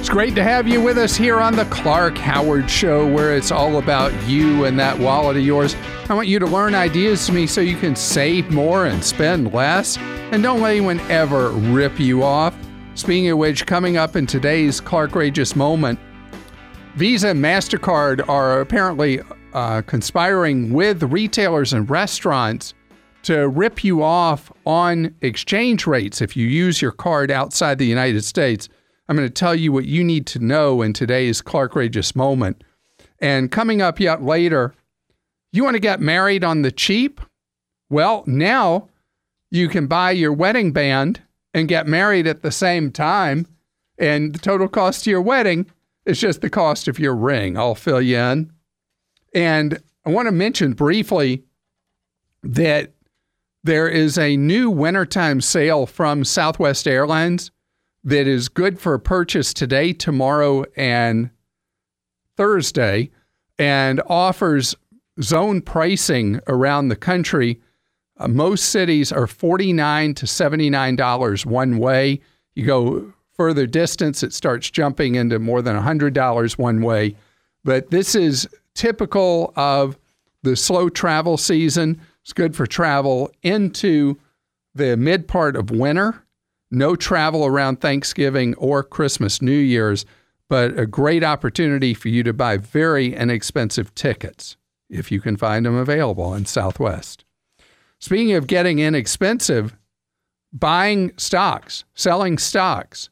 It's great to have you with us here on the Clark Howard Show, where it's all about you and that wallet of yours. I want you to learn ideas from me so you can save more and spend less, and don't let anyone ever rip you off. Speaking of which, coming up in today's Clarkrageous Moment, Visa and MasterCard are apparently conspiring with retailers and restaurants to rip you off on exchange rates if you use your card outside the United States. I'm going to tell you what you need to know in today's Clarkrageous Moment. And coming up yet later, you want to get married on the cheap? Well, now you can buy your wedding band and get married at the same time, and the total cost of your wedding is just the cost of your ring. I'll fill you in. And I want to mention briefly that there is a new wintertime sale from Southwest Airlines that is good for purchase today, tomorrow, and Thursday, and offers zone pricing around the country. Most cities are $49 to $79 one way. You go further distance, it starts jumping into more than $100 one way. But this is typical of the slow travel season. It's good for travel into the mid part of winter. No travel around Thanksgiving or Christmas, New Year's, but a great opportunity for you to buy very inexpensive tickets if you can find them available in Southwest. Speaking of getting inexpensive, buying stocks, selling stocks.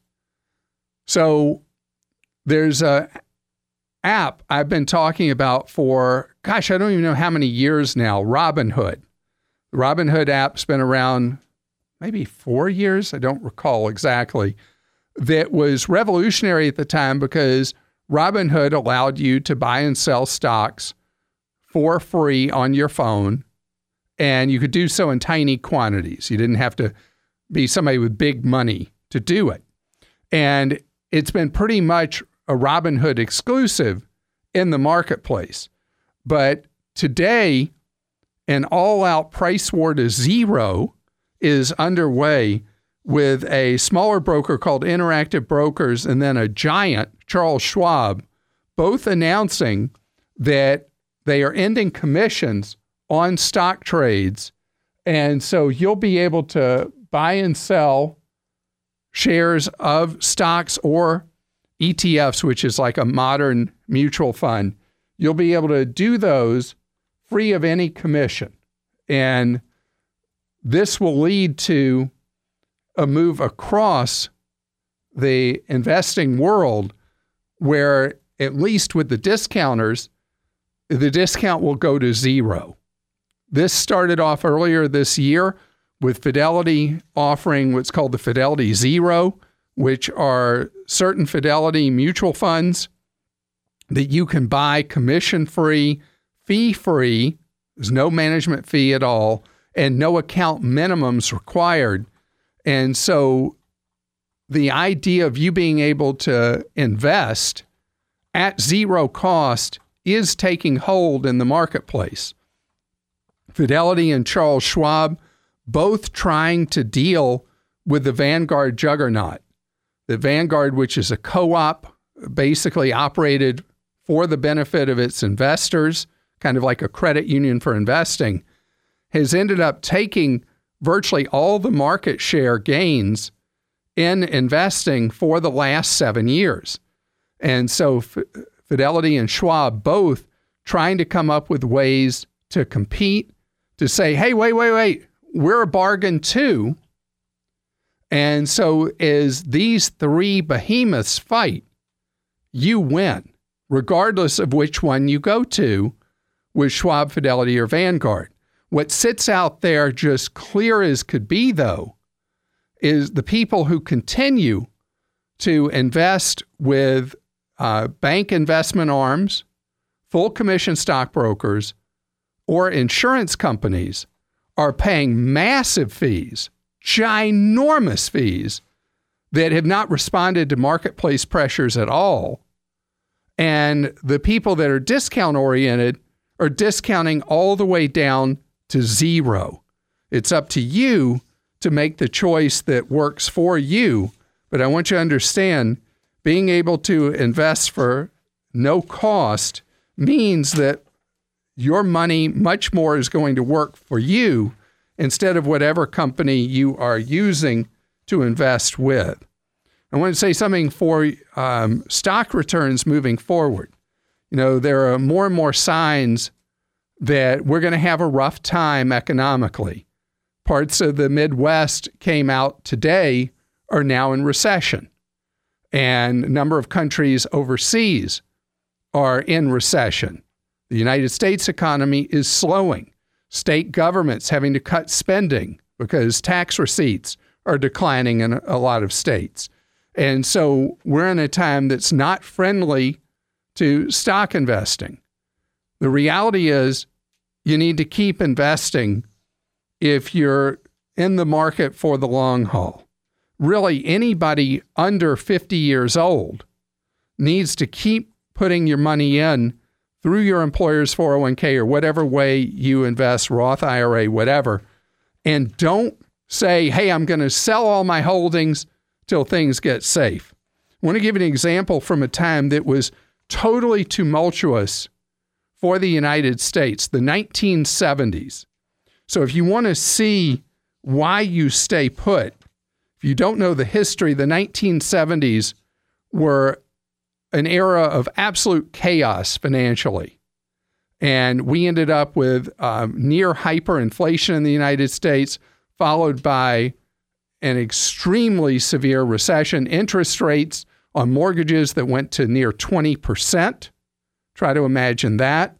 So there's a app I've been talking about for, I don't even know how many years now, Robinhood. The Robinhood app's been around maybe 4 years, I don't recall exactly, that was revolutionary at the time because Robinhood allowed you to buy and sell stocks for free on your phone, and you could do so in tiny quantities. You didn't have to be somebody with big money to do it. And it's been pretty much a Robinhood exclusive in the marketplace. But today, an all-out price war to zero is underway with a smaller broker called Interactive Brokers and then a giant, Charles Schwab, both announcing that they are ending commissions on stock trades. And so you'll be able to buy and sell shares of stocks or ETFs, which is like a modern mutual fund. You'll be able to do those free of any commission. And this will lead to a move across the investing world where, at least with the discounters, the discount will go to zero. This started off earlier this year with Fidelity offering what's called the Fidelity Zero, which are certain Fidelity mutual funds that you can buy commission-free, fee-free. There's no management fee at all, and no account minimums required. And so the idea of you being able to invest at zero cost is taking hold in the marketplace. Fidelity and Charles Schwab both trying to deal with the Vanguard juggernaut. The Vanguard, which is a co-op, basically operated for the benefit of its investors, kind of like a credit union for investing, has ended up taking virtually all the market share gains in investing for the last 7 years. And so Fidelity and Schwab both trying to come up with ways to compete, to say, hey, wait, we're a bargain too. And so as these three behemoths fight, you win, regardless of which one you go to, with Schwab, Fidelity, or Vanguard. What sits out there just clear as could be, though, is the people who continue to invest with bank investment arms, full commission stockbrokers, or insurance companies are paying massive fees, ginormous fees, that have not responded to marketplace pressures at all. And the people that are discount-oriented are discounting all the way down to zero. It's up to you to make the choice that works for you. But I want you to understand being able to invest for no cost means that your money much more is going to work for you instead of whatever company you are using to invest with. I want to say something for stock returns moving forward. There are more and more signs that we're going to have a rough time economically. Parts of the Midwest came out today are now in recession. And a number of countries overseas are in recession. The United States economy is slowing. State governments having to cut spending because tax receipts are declining in a lot of states. And so we're in a time that's not friendly to stock investing. The reality is you need to keep investing if you're in the market for the long haul. Really, anybody under 50 years old needs to keep putting your money in through your employer's 401k or whatever way you invest, Roth IRA, whatever, and don't say, hey, I'm going to sell all my holdings till things get safe. I want to give you an example from a time that was totally tumultuous for the United States, the 1970s. So if you want to see why you stay put, if you don't know the history, the 1970s were an era of absolute chaos financially. And we ended up with near hyperinflation in the United States, followed by an extremely severe recession, interest rates on mortgages that went to near 20%. Try to imagine that.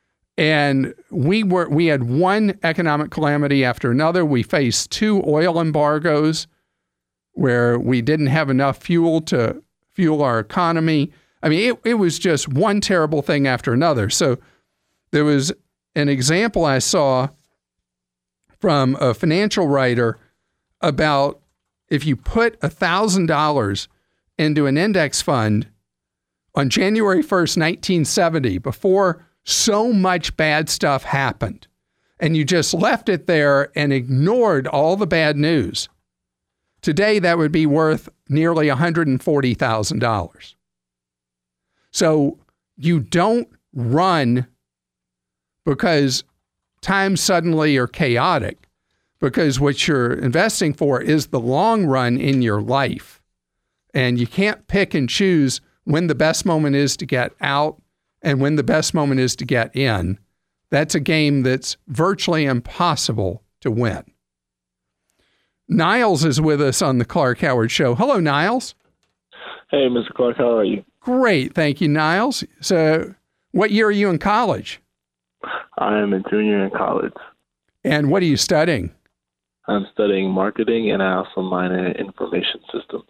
And we had one economic calamity after another. We faced 2 oil embargoes where we didn't have enough fuel to fuel our economy. I mean, it was just one terrible thing after another. So there was an example I saw from a financial writer about if you put $1,000 into an index fund on January 1st, 1970, before so much bad stuff happened, and you just left it there and ignored all the bad news, today that would be worth nearly $140,000. So you don't run because times suddenly are chaotic, because what you're investing for is the long run in your life. And you can't pick and choose when the best moment is to get out and when the best moment is to get in. That's a game that's virtually impossible to win. Niles is with us on the Clark Howard Show. Hello, Niles. Hey, Mr. Clark, how are you? Great. Thank you, Niles. So what year are you in college? I am a junior in college. And what are you studying? I'm studying marketing, and I also minor in information systems.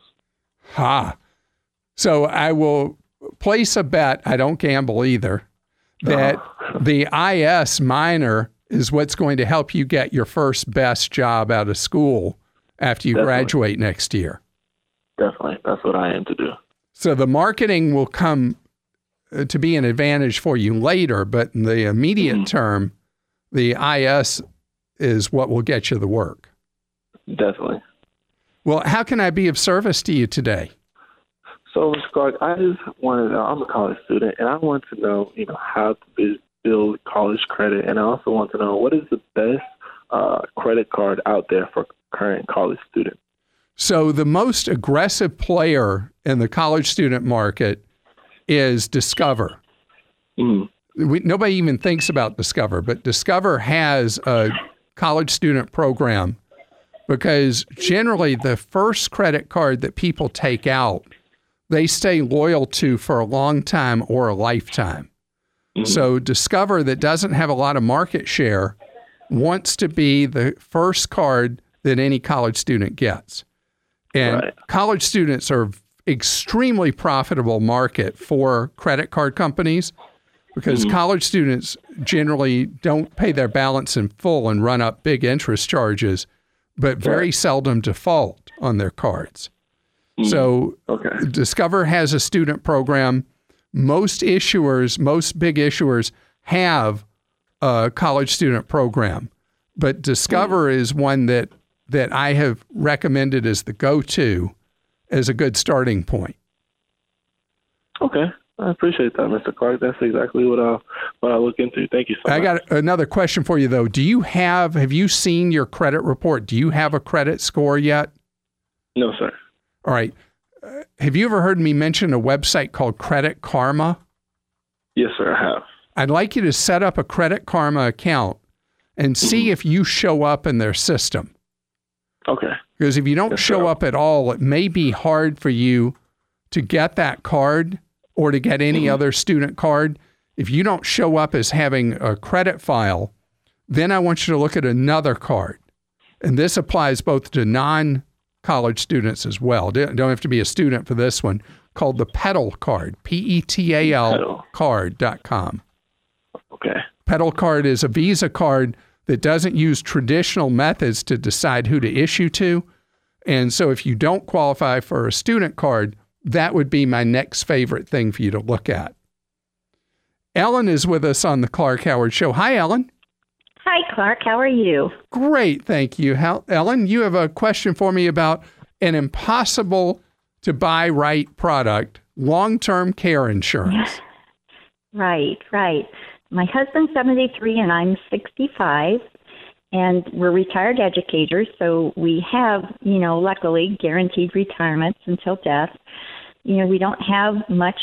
So I will place a bet, I don't gamble either, that the IS minor is what's going to help you get your first best job out of school after you graduate next year. Definitely. That's what I aim to do. So the marketing will come to be an advantage for you later, but in the immediate term, the IS is what will get you the work. Definitely. Well, how can I be of service to you today? So, Mr. Clark, I just wanted to know, I'm a college student, and I want to know, how to build college credit, and I also want to know what is the best credit card out there for current college students. So the most aggressive player in the college student market is Discover. Nobody even thinks about Discover, but Discover has a college student program because generally the first credit card that people take out, they stay loyal to for a long time or a lifetime. So Discover, that doesn't have a lot of market share, wants to be the first card that any college student gets. And college students are extremely profitable market for credit card companies because college students generally don't pay their balance in full and run up big interest charges, but very seldom default on their cards. So Discover has a student program. Most issuers, most big issuers have a college student program, but Discover is one that I have recommended as the go-to as a good starting point. Okay. I appreciate that, Mr. Clark. That's exactly what I look into. Thank you so much. I got another question for you, though. Have you seen your credit report? Do you have a credit score yet? No, sir. All right. Have you ever heard me mention a website called Credit Karma? Yes, sir, I have. I'd like you to set up a Credit Karma account and see if you show up in their system. Okay. Because if you don't show up at all, it may be hard for you to get that card or to get any other student card. If you don't show up as having a credit file, then I want you to look at another card. And this applies both to non-college students as well. Don't have to be a student for this one, called the Petal Card, P-E-T-A-L card.com. Okay. Petal Card is a Visa card that doesn't use traditional methods to decide who to issue to. And so if you don't qualify for a student card, that would be my next favorite thing for you to look at. Ellen is with us on the Clark Howard Show. Hi, Ellen. Hi, Clark. How are you? Great. Thank you. Ellen, you have a question for me about an impossible to buy right product, long-term care insurance. Right. My husband's 73 and I'm 65, and we're retired educators, so we have, luckily guaranteed retirements until death. We don't have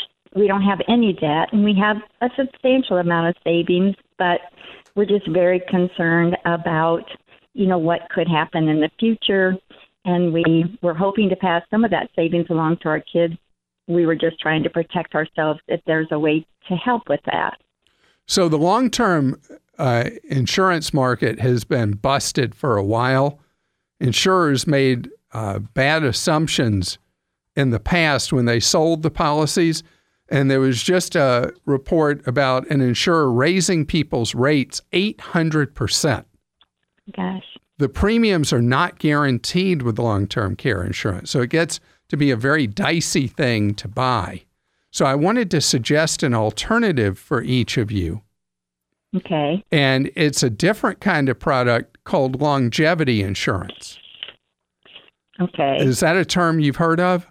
any debt, and we have a substantial amount of savings, but we're just very concerned about, what could happen in the future, and we're hoping to pass some of that savings along to our kids. We were just trying to protect ourselves if there's a way to help with that. So the long-term insurance market has been busted for a while. Insurers made bad assumptions in the past when they sold the policies. And there was just a report about an insurer raising people's rates 800%. Gosh. The premiums are not guaranteed with long-term care insurance. So it gets to be a very dicey thing to buy. So I wanted to suggest an alternative for each of you. Okay. And it's a different kind of product called longevity insurance. Okay. Is that a term you've heard of?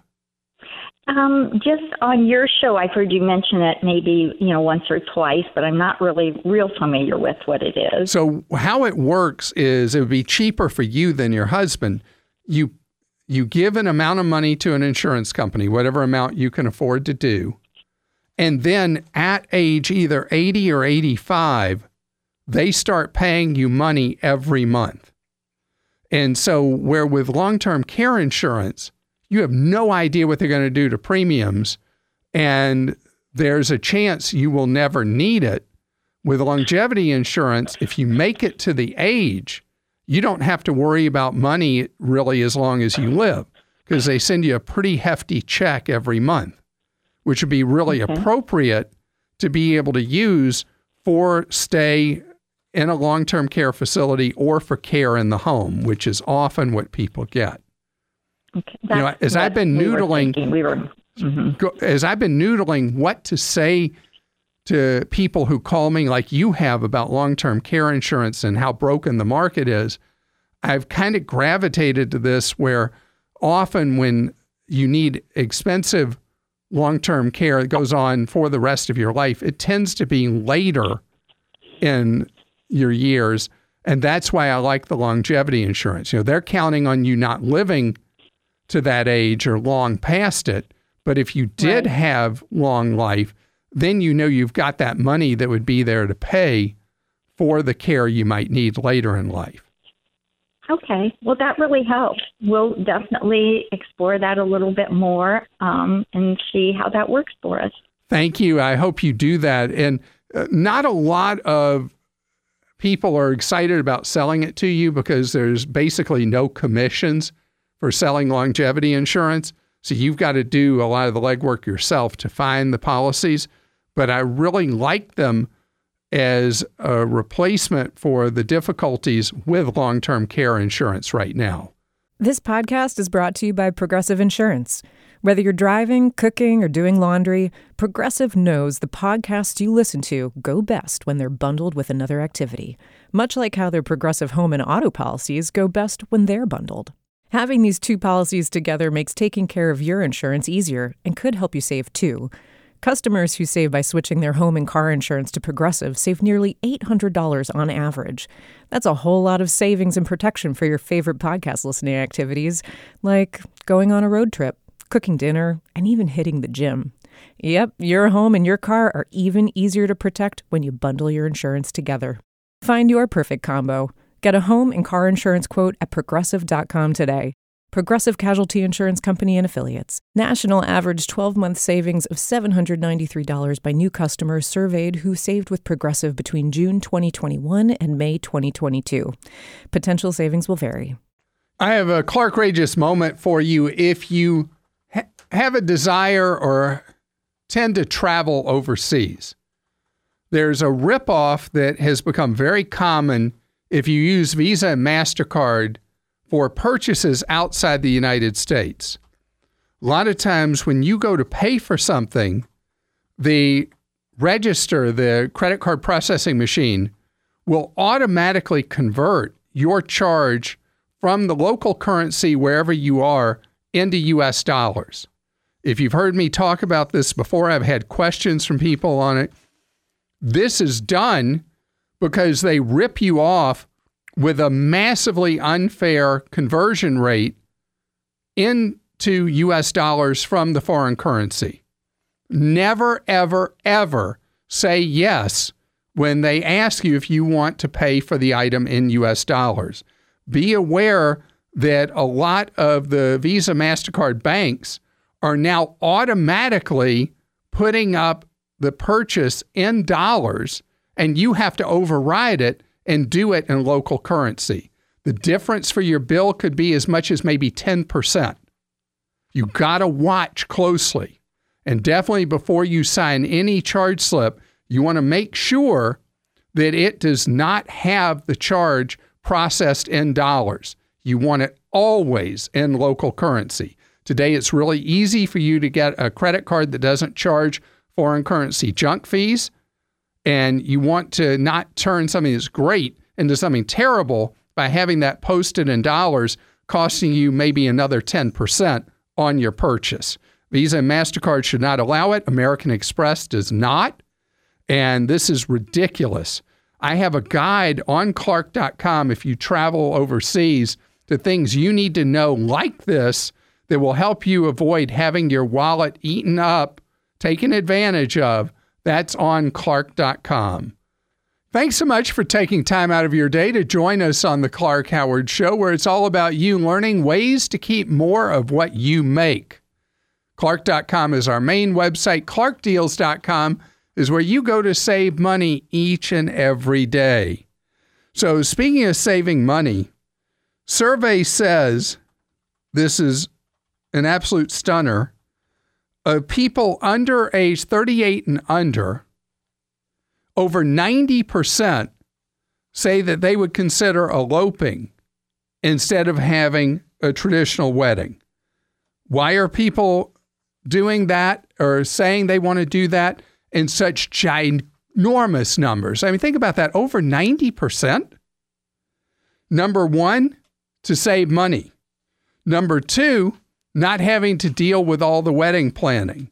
Just on your show, I've heard you mention it maybe, once or twice, but I'm not really real familiar with what it is. So how it works is it would be cheaper for you than your husband. You give an amount of money to an insurance company, whatever amount you can afford to do. And then at age either 80 or 85, they start paying you money every month. And so where with long-term care insurance, you have no idea what they're going to do to premiums, and there's a chance you will never need it. With longevity insurance, if you make it to the age, you don't have to worry about money really as long as you live, because they send you a pretty hefty check every month, which would be really appropriate to be able to use for stay in a long-term care facility or for care in the home, which is often what people get. Okay. As I've been noodling what to say to people who call me like you have about long-term care insurance and how broken the market is, I've kind of gravitated to this where often when you need expensive long-term care that goes on for the rest of your life, it tends to be later in your years. And that's why I like the longevity insurance. They're counting on you not living to that age or long past it. But if you did have long life, then you've got that money that would be there to pay for the care you might need later in life. Okay. Well, that really helps. We'll definitely explore that a little bit more and see how that works for us. Thank you. I hope you do that. And not a lot of people are excited about selling it to you because there's basically no commissions for selling longevity insurance. So you've got to do a lot of the legwork yourself to find the policies. But I really like them as a replacement for the difficulties with long-term care insurance right now. This podcast is brought to you by Progressive Insurance. Whether you're driving, cooking, or doing laundry, Progressive knows the podcasts you listen to go best when they're bundled with another activity, much like how their Progressive home and auto policies go best when they're bundled. Having these two policies together makes taking care of your insurance easier and could help you save too. Customers who save by switching their home and car insurance to Progressive save nearly $800 on average. That's a whole lot of savings and protection for your favorite podcast listening activities, like going on a road trip, cooking dinner, and even hitting the gym. Yep, your home and your car are even easier to protect when you bundle your insurance together. Find your perfect combo. Get a home and car insurance quote at Progressive.com today. Progressive Casualty Insurance Company and Affiliates. National average 12-month savings of $793 by new customers surveyed who saved with Progressive between June 2021 and May 2022. Potential savings will vary. I have a Clark-rageous moment for you. If you have a desire or tend to travel overseas, there's a ripoff that has become very common if you use Visa and MasterCard for purchases outside the United States. A lot of times when you go to pay for something, the register, the credit card processing machine, will automatically convert your charge from the local currency wherever you are into US dollars. If you've heard me talk about this before, I've had questions from people on it. This is done because they rip you off with a massively unfair conversion rate into US dollars from the foreign currency. Never, ever, ever say yes when they ask you if you want to pay for the item in US dollars. Be aware that a lot of the Visa, MasterCard banks are now automatically putting up the purchase in dollars, and you have to override it and do it in local currency. The difference for your bill could be as much as maybe 10%. You got to watch closely. And definitely before you sign any charge slip, you want to make sure that it does not have the charge processed in dollars. You want it always in local currency. Today, it's really easy for you to get a credit card that doesn't charge foreign currency junk fees. And you want to not turn something that's great into something terrible by having that posted in dollars, costing you maybe another 10% on your purchase. Visa and MasterCard should not allow it. American Express does not. And this is ridiculous. I have a guide on Clark.com if you travel overseas to things you need to know like this that will help you avoid having your wallet eaten up, taken advantage of. That's on Clark.com. Thanks so much for taking time out of your day to join us on the Clark Howard Show, where it's all about you learning ways to keep more of what you make. Clark.com is our main website. ClarkDeals.com is where you go to save money each and every day. So speaking of saving money, survey says, this is an absolute stunner, of people under age 38 and under, over 90% say that they would consider eloping instead of having a traditional wedding. Why are people doing that or saying they want to do that in such ginormous numbers? I mean, think about that, over 90%. Number one, to save money. Number two, not having to deal with all the wedding planning.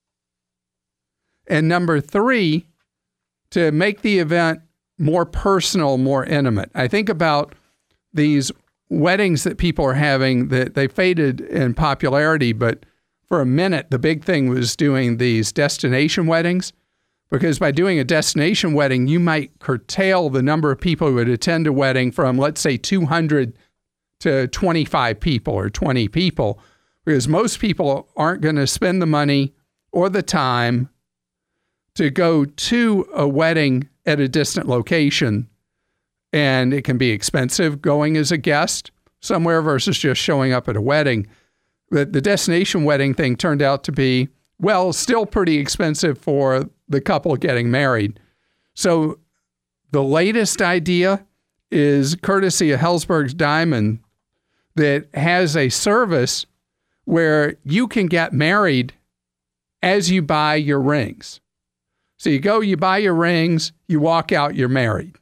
And number three, to make the event more personal, more intimate. I think about these weddings that people are having that they faded in popularity, but for a minute, the big thing was doing these destination weddings, because by doing a destination wedding, you might curtail the number of people who would attend a wedding from, let's say, 200 to 25 people or 20 people, because most people aren't going to spend the money or the time to go to a wedding at a distant location. And it can be expensive going as a guest somewhere versus just showing up at a wedding. But the destination wedding thing turned out to be, well, still pretty expensive for the couple getting married. So the latest idea is courtesy of Helzberg's Diamond, that has a service where you can get married as you buy your rings. So you go, you buy your rings, you walk out, you're married.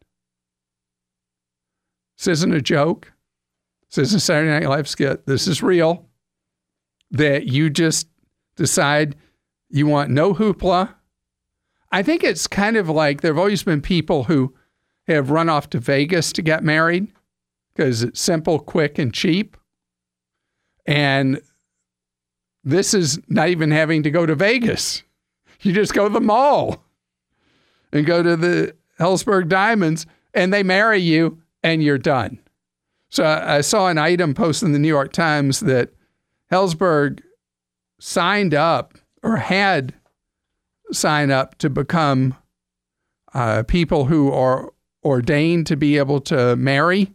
This isn't a joke. This isn't a Saturday Night Live skit. This is real. That you just decide You want no hoopla. I think it's kind of like there have always been people who have run off to Vegas to get married because it's simple, quick, and cheap. And this is not even having to go to Vegas. You just go to the mall and go to the Helzberg Diamonds, and they marry you, and you're done. So I saw an item posted in the New York Times that Helzberg signed up or had signed up to become people who are ordained to be able to marry.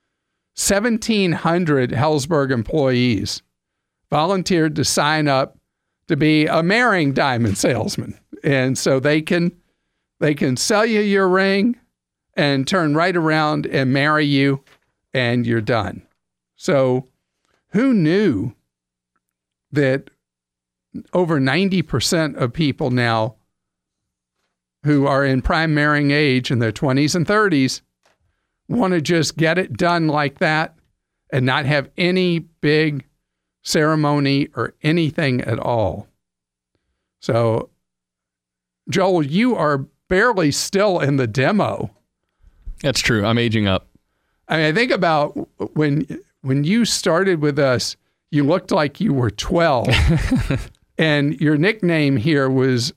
1,700 Helzberg employees volunteered to sign up to be a marrying diamond salesman. And so they can sell you your ring and turn right around and marry you, and you're done. So who knew that over 90% of people now who are in prime marrying age in their 20s and 30s want to just get it done like that and not have any big ceremony or anything at all. So, Joel, you are barely still in the demo. That's true. I'm aging up. I mean, I think about when you started with us, you looked like you were 12, and your nickname here was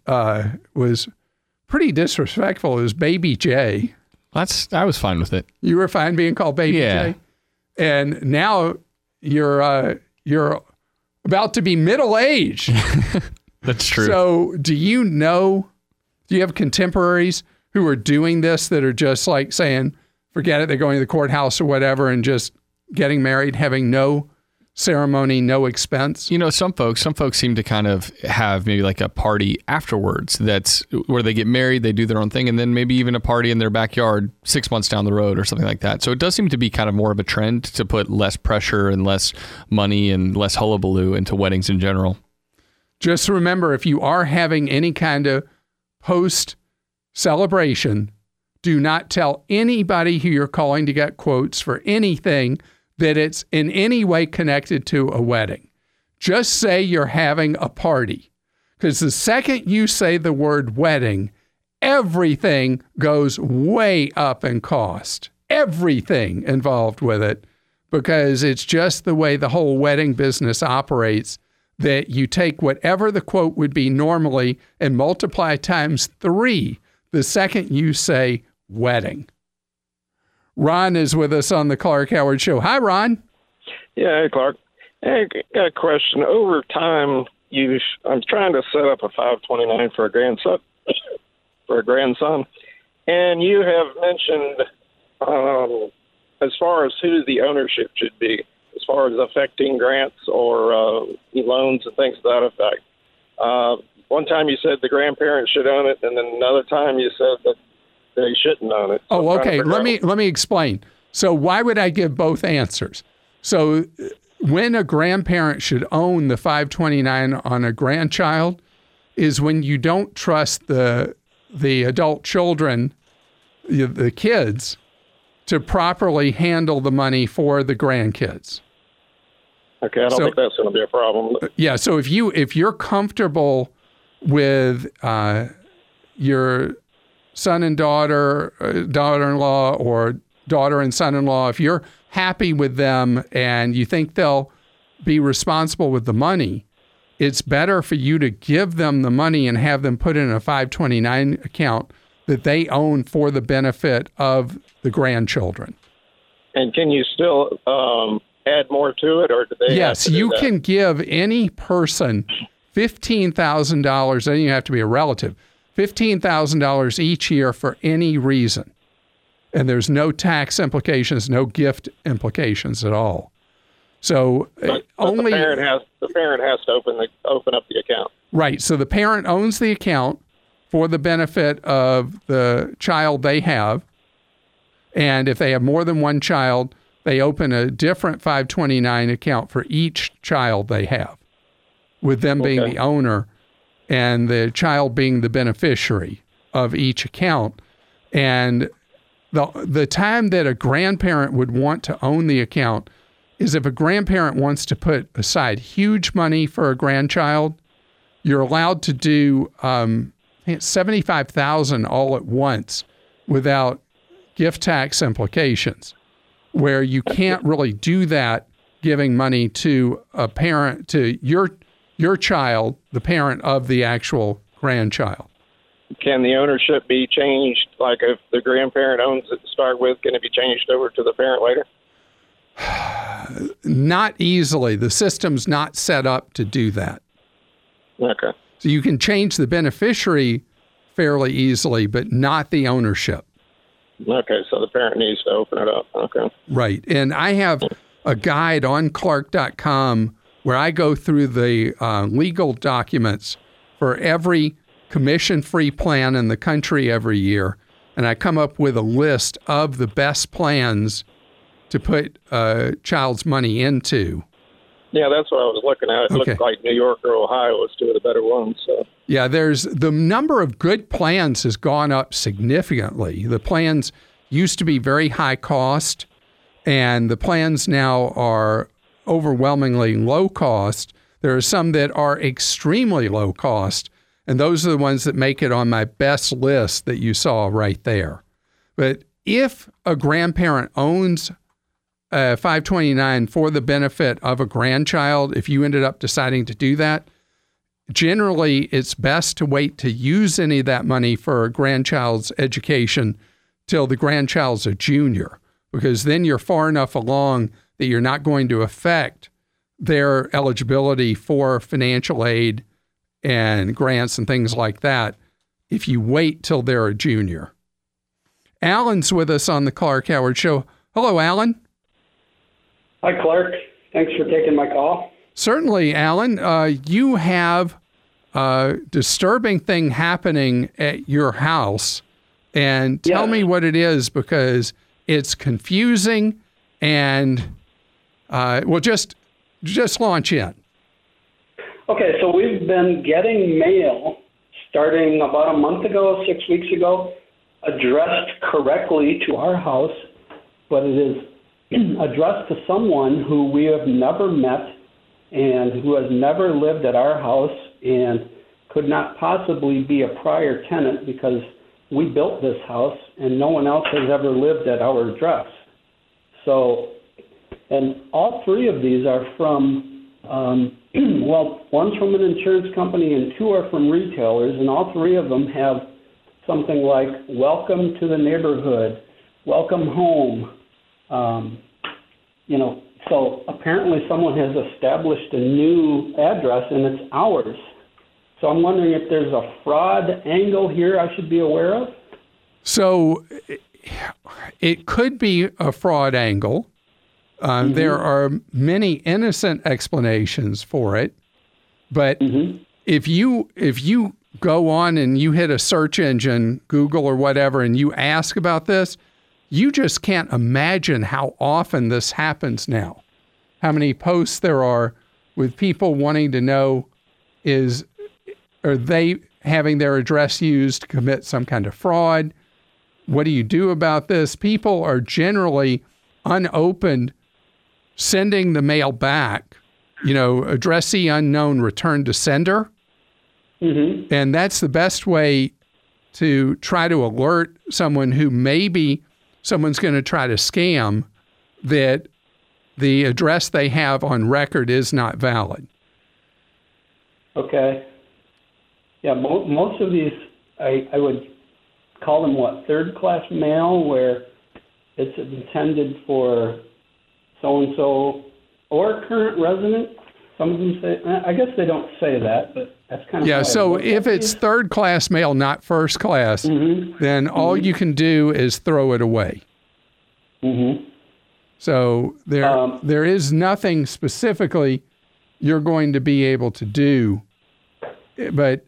pretty disrespectful. It was Baby J. I was fine with it. You were fine being called Baby J? And now you're about to be middle-aged. That's true. So do you have contemporaries who are doing this that are just like saying, forget it, they're going to the courthouse or whatever and just getting married, having no ceremony, no expense? You know, some folks seem to kind of have maybe like a party afterwards. That's where they get married, they do their own thing, and then maybe even a party in their backyard 6 months down the road or something like that. So it does seem to be kind of more of a trend to put less pressure and less money and less hullabaloo into weddings in general. Just remember, if you are having any kind of post-celebration, do not tell anybody who you're calling to get quotes for anything that it's in any way connected to a wedding. Just say you're having a party. Because the second you say the word wedding, everything goes way up in cost. Everything involved with it. Because it's just the way the whole wedding business operates, that you take whatever the quote would be normally and multiply times 3 the second you say wedding. Ron is with us on the Clark Howard Show. Hi, Ron. Yeah, hey, Clark. Hey, I got a question. Over time, I'm trying to set up a 529 for a grandson, and you have mentioned as far as who the ownership should be, as far as affecting grants or loans and things to that effect. One time you said the grandparents should own it, and then another time you said that they shouldn't own it. So okay. Let me explain. So why would I give both answers? So when a grandparent should own the 529 on a grandchild is when you don't trust the adult children, the kids, to properly handle the money for the grandkids. Okay, I don't think that's going to be a problem. Yeah, so if you're comfortable with your son and daughter, daughter-in-law, or daughter and son-in-law, if you're happy with them and you think they'll be responsible with the money, it's better for you to give them the money and have them put in a 529 account that they own for the benefit of the grandchildren. And can you still add more to it, or do they? Yes, you can give any person $15,000. Doesn't even have to be a relative. $15,000 each year for any reason. And there's no tax implications, no gift implications at all. So but the parent has to open up the account. Right. So the parent owns the account for the benefit of the child they have. And if they have more than one child, they open a different 529 account for each child they have, with them being the owner and the child being the beneficiary of each account. And the time that a grandparent would want to own the account is if a grandparent wants to put aside huge money for a grandchild, you're allowed to do $75,000 all at once without gift tax implications, where you can't really do that giving money to a parent, to your child, the parent of the actual grandchild. Can the ownership be changed? Like if the grandparent owns it to start with, can it be changed over to the parent later? Not easily. The system's not set up to do that. Okay. So you can change the beneficiary fairly easily, but not the ownership. Okay, so the parent needs to open it up. Okay. Right. And I have a guide on Clark.com where I go through the legal documents for every commission-free plan in the country every year, and I come up with a list of the best plans to put a child's money into. Yeah, that's what I was looking at. It looked like New York or Ohio was two of the better ones. So. Yeah, the number of good plans has gone up significantly. The plans used to be very high cost, and the plans now are overwhelmingly low cost. There are some that are extremely low cost, and those are the ones that make it on my best list that you saw right there. But if a grandparent owns 529 for the benefit of a grandchild, if you ended up deciding to do that, generally it's best to wait to use any of that money for a grandchild's education till the grandchild's a junior, because then you're far enough along that you're not going to affect their eligibility for financial aid and grants and things like that if you wait till they're a junior. Alan's with us on the Clark Howard Show. Hello, Alan. Hi, Clark. Thanks for taking my call. Certainly, Alan. You have a disturbing thing happening at your house, and tell me what it is, because it's confusing, and just launch in. Okay, so we've been getting mail starting about a month ago, 6 weeks ago, addressed correctly to our house, but it is addressed to someone who we have never met and who has never lived at our house and could not possibly be a prior tenant because we built this house and no one else has ever lived at our address. So, and all three of these are from, one's from an insurance company and two are from retailers, and all three of them have something like welcome to the neighborhood, welcome home. So apparently someone has established a new address and it's ours. So I'm wondering if there's a fraud angle here I should be aware of? So it could be a fraud angle. There are many innocent explanations for it. But if you go on and you hit a search engine, Google or whatever, and you ask about this, you just can't imagine how often this happens now. How many posts there are with people wanting to know, are they having their address used to commit some kind of fraud? What do you do about this? People are generally unopened, sending the mail back, addressee unknown, return to sender. And that's the best way to try to alert someone who maybe someone's going to try to scam, that the address they have on record is not valid. Okay. Yeah, most of these, I would call them, third-class mail, where it's intended for so-and-so or current resident. Some of them say, I guess they don't say that, but that's kind of... Yeah, so if it's third-class mail, not first-class, then all you can do is throw it away. So there is nothing specifically you're going to be able to do, but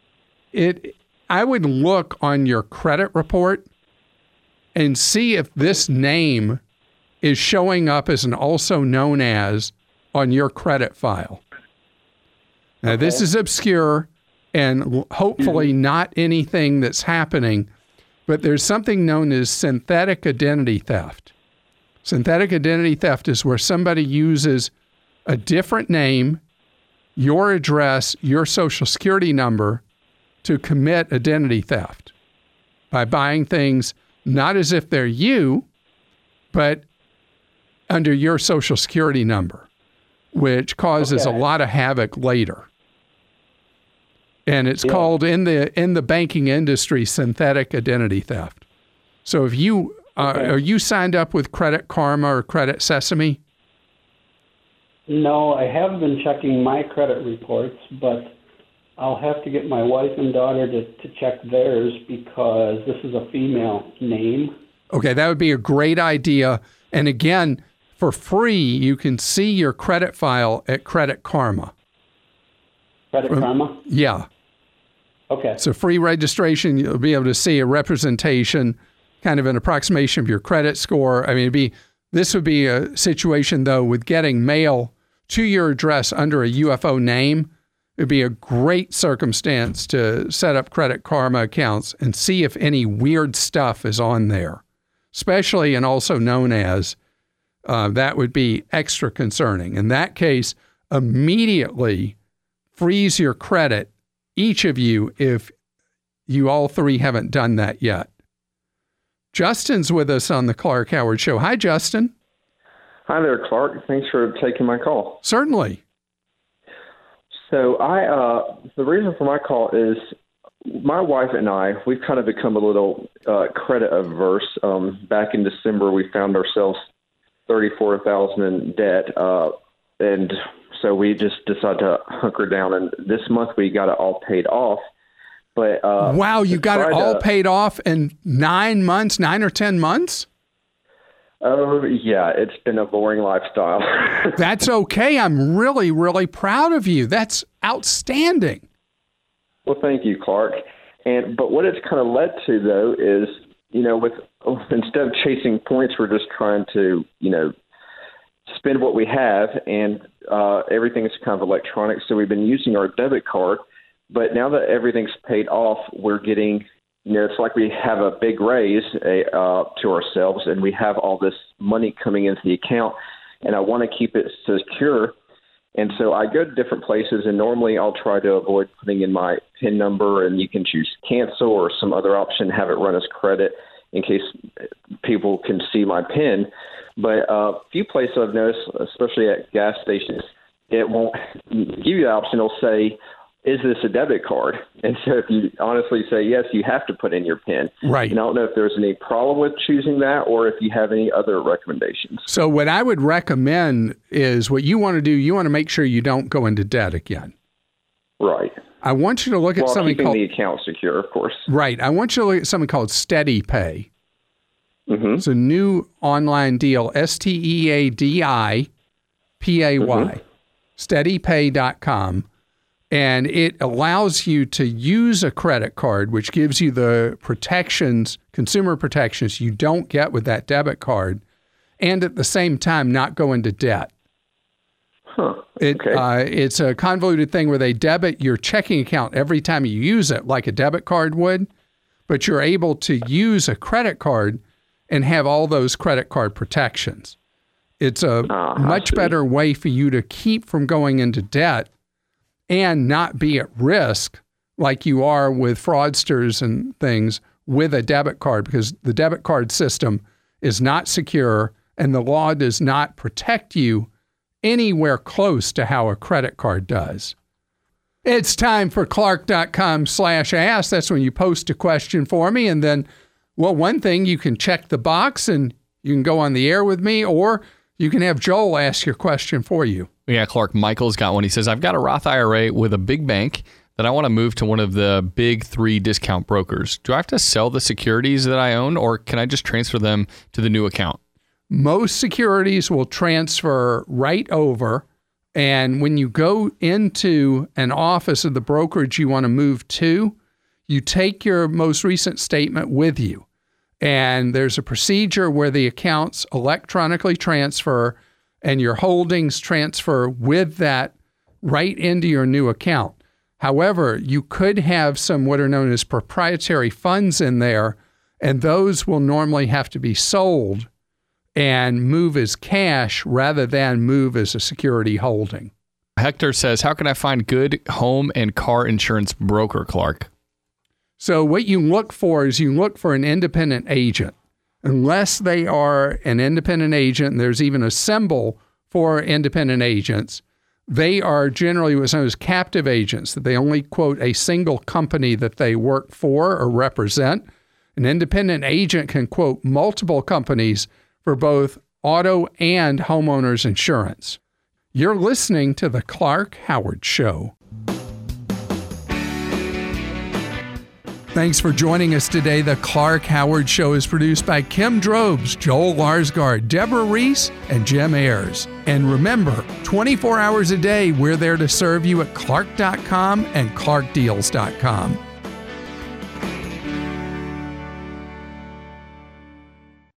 I would look on your credit report and see if this name is showing up as an also known as on your credit file. Now, this is obscure and hopefully not anything that's happening, but there's something known as synthetic identity theft. Synthetic identity theft is where somebody uses a different name your address, your social security number to commit identity theft by buying things not as if they're you, but under your social security number, which causes a lot of havoc later. And it's called in the banking industry synthetic identity theft. So if you are you signed up with Credit Karma or Credit Sesame? No, I have been checking my credit reports, but I'll have to get my wife and daughter to check theirs because this is a female name. Okay, that would be a great idea. And again, for free, you can see your credit file at Credit Karma. Credit Karma? Yeah. Okay. So free registration, you'll be able to see a representation, kind of an approximation of your credit score. I mean, this would be a situation, though, with getting mail to your address under a UFO name. It'd be a great circumstance to set up Credit Karma accounts and see if any weird stuff is on there, especially and also known as. That would be extra concerning. In that case, immediately freeze your credit, each of you, if you all three haven't done that yet. Justin's with us on the Clark Howard Show. Hi, Justin. Hi there, Clark. Thanks for taking my call. Certainly. So the reason for my call is my wife and I, we've kind of become a little credit averse. Back in December, we found ourselves $34,000 in debt, and so we just decided to hunker down. And this month, we got it all paid off. But wow, you got it all paid off in 9 months, 9 or 10 months? Oh, yeah, it's been a boring lifestyle. That's okay. I'm really, really proud of you. That's outstanding. Well, thank you, Clark. But what it's kind of led to, though, is, instead of chasing points, we're just trying to, spend what we have, and everything's kind of electronic. So we've been using our debit card, but now that everything's paid off, we're getting, it's like we have a big raise to ourselves, and we have all this money coming into the account, and I want to keep it secure. And so I go to different places, and normally I'll try to avoid putting in my PIN number, and you can choose cancel or some other option, have it run as credit in case people can see my PIN. But a few places I've noticed, especially at gas stations, it won't give you the option. It'll say, is this a debit card? And so if you honestly say yes, you have to put in your PIN. Right. And I don't know if there's any problem with choosing that or if you have any other recommendations. So what I would recommend is what you want to do, you want to make sure you don't go into debt again. Right. I want you to look at something keeping called... the account secure, of course. Right. I want you to look at something called Steady Pay. Mm-hmm. It's a new online deal, SteadyPay, steadypay.com. And it allows you to use a credit card, which gives you the protections, consumer protections you don't get with that debit card, and at the same time not go into debt. Huh. Okay. It's a convoluted thing where they debit your checking account every time you use it, like a debit card would, but you're able to use a credit card and have all those credit card protections. It's a much better way for you to keep from going into debt and not be at risk like you are with fraudsters and things with a debit card, because the debit card system is not secure and the law does not protect you anywhere close to how a credit card does. It's time for Clark.com/ask. That's when you post a question for me. And then, well, one thing, you can check the box and you can go on the air with me, or you can have Joel ask your question for you. Yeah, Clark, Michael's got one. He says, I've got a Roth IRA with a big bank that I want to move to one of the big 3 discount brokers. Do I have to sell the securities that I own, or can I just transfer them to the new account? Most securities will transfer right over. And when you go into an office of the brokerage you want to move to, you take your most recent statement with you. And there's a procedure where the accounts electronically transfer and your holdings transfer with that right into your new account. However, you could have some what are known as proprietary funds in there, and those will normally have to be sold and move as cash rather than move as a security holding. Hector says, how can I find good home and car insurance broker, Clark? So what you look for is you look for an independent agent. Unless they are an independent agent, and there's even a symbol for independent agents, they are generally what's known as captive agents, that they only quote a single company that they work for or represent. An independent agent can quote multiple companies for both auto and homeowners insurance. You're listening to The Clark Howard Show. Thanks for joining us today. The Clark Howard Show is produced by Kim Drobes, Joel Larsgaard, Deborah Reese, and Jim Ayers. And remember, 24 hours a day, we're there to serve you at Clark.com and ClarkDeals.com.